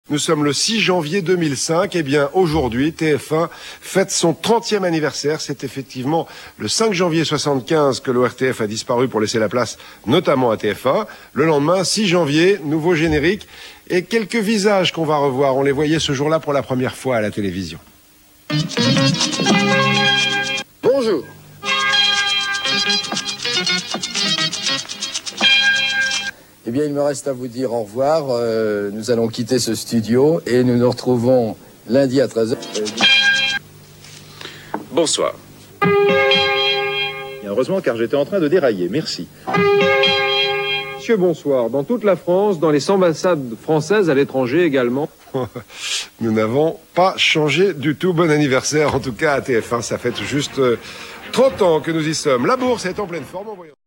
Nous sommes le 6 janvier 2005. Eh bien, aujourd'hui, TF1 fête son 30e anniversaire. C'est effectivement le 5 janvier 75 que l'ORTF a disparu pour laisser la place notamment à TF1. Le lendemain, 6 janvier, nouveau générique et quelques visages qu'on va revoir. On les voyait ce jour-là pour la première fois à la télévision. Bonjour. Eh bien, il me reste à vous dire au revoir. Nous allons quitter ce studio et nous nous retrouvons lundi à 13h. Bonsoir. Et heureusement, car j'étais en train de dérailler. Merci. Monsieur, bonsoir. Dans toute la France, dans les ambassades françaises à l'étranger également. Nous n'avons pas changé du tout. Bon anniversaire, en tout cas à TF1. Ça fait tout juste 30 ans que nous y sommes. La bourse est en pleine forme.